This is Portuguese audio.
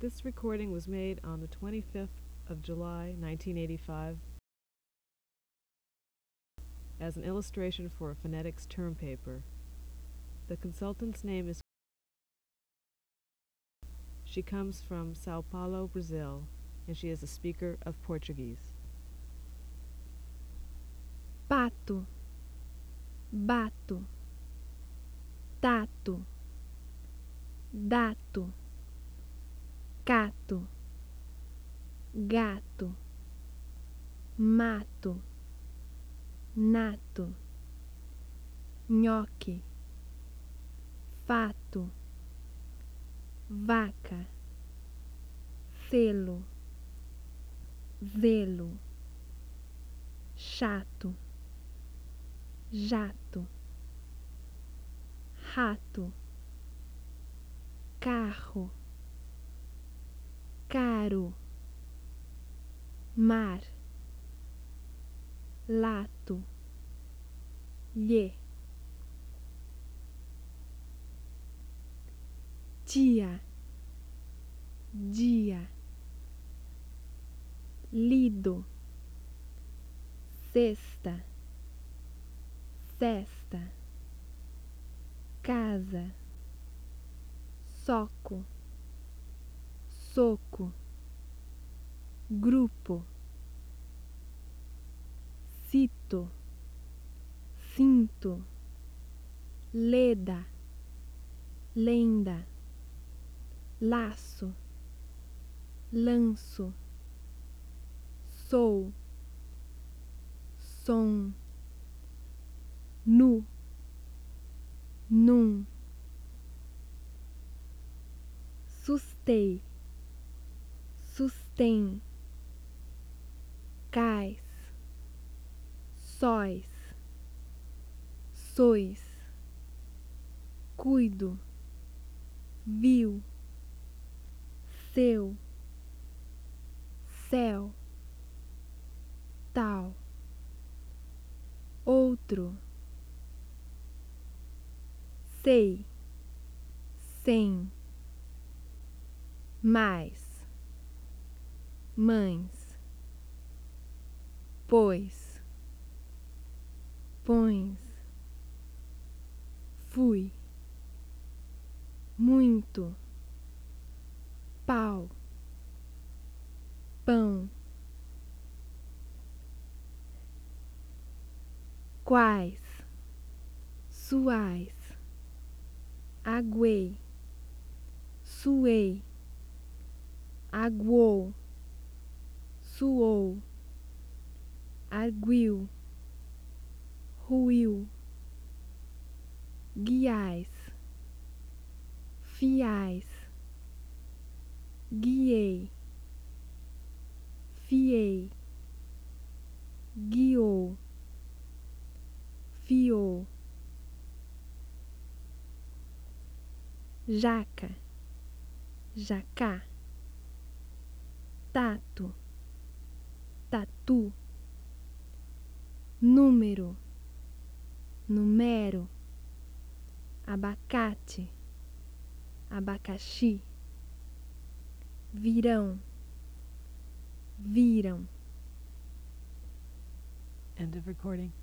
This recording was made on the 25th of July, 1985, as an illustration for a phonetics term paper. The consultant's name is. She comes from Sao Paulo, Brazil, and she is a speaker of Portuguese. Pato, bato, tato, dato, cato, gato, mato, nato, nhoque, fato, vaca, selo, zelo, chato, jato, rato, carro, caro, mar, lato, lhe, tia, dia, lido, cesta, cesta, casa, soco, soco, grupo, cito, cinto, leda, lenda, laço, lanço, sou, som, nu, num, sustei, sustém, cais, sóis, sois, cuido, viu, seu, céu, tal, outro, sei, sem, mais, mães, pois, pões, fui, muito, pau, pão, quais, suais, aguei, suei, aguou, suou, arguiu, ruiu, guiais, fiais, guiei, fiei, guiou, fiou, jaca, jacá, tato, tatu, número, numero, abacate, abacaxi, virão, viram. End of recording.